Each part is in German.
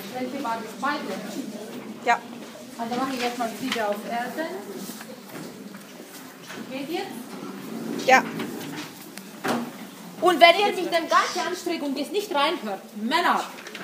Welche war das? Beide? Ja. Also mache ich jetzt mal Friede auf Erden. Geht jetzt? Ja. Und wenn ihr mich dann ganz anstrengt und jetzt nicht reinhört, Männer!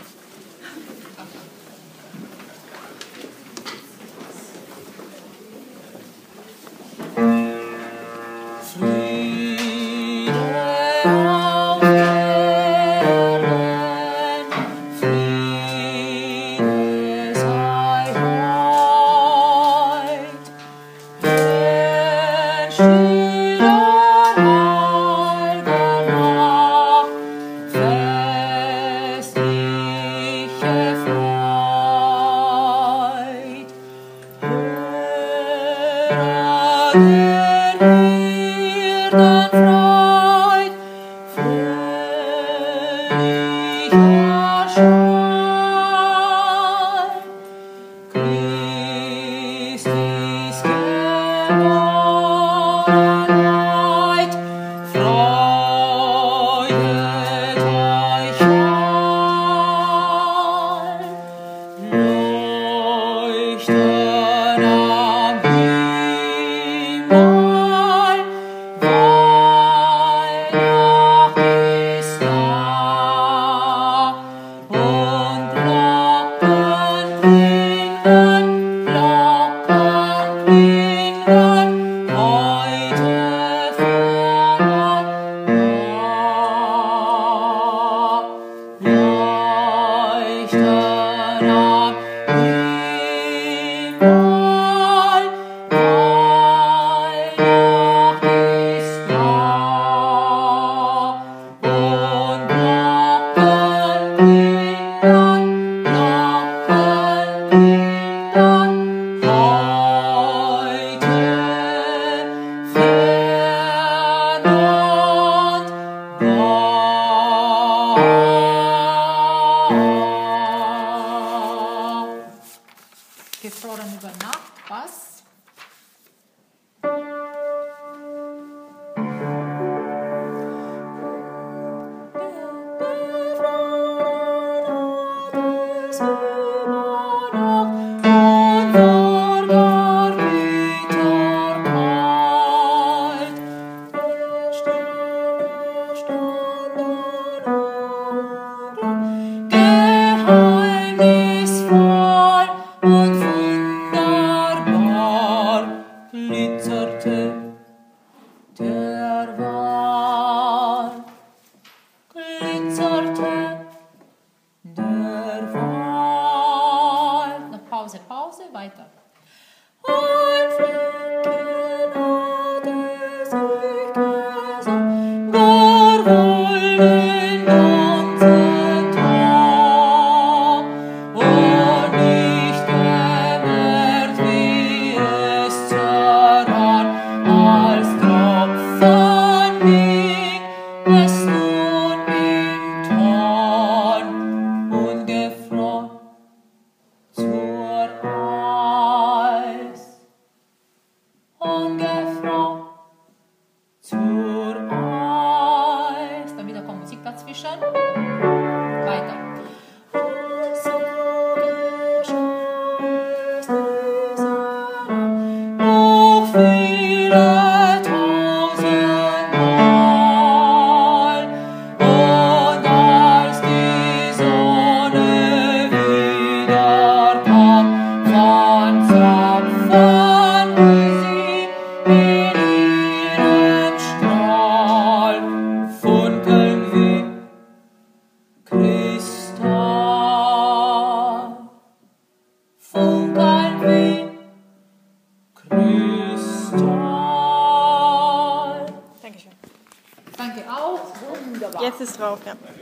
Gefroren über Nacht, was? Pause, weiter. Dazwischen. Weiter. Noch viele tausendmal und als die Sonne wieder kam, von zapfen sie in ihrem Strahl, funkeln wie Kristall, funkeln wie Kristall. Dankeschön. Danke auch. Wunderbar. Jetzt ist drauf, ja.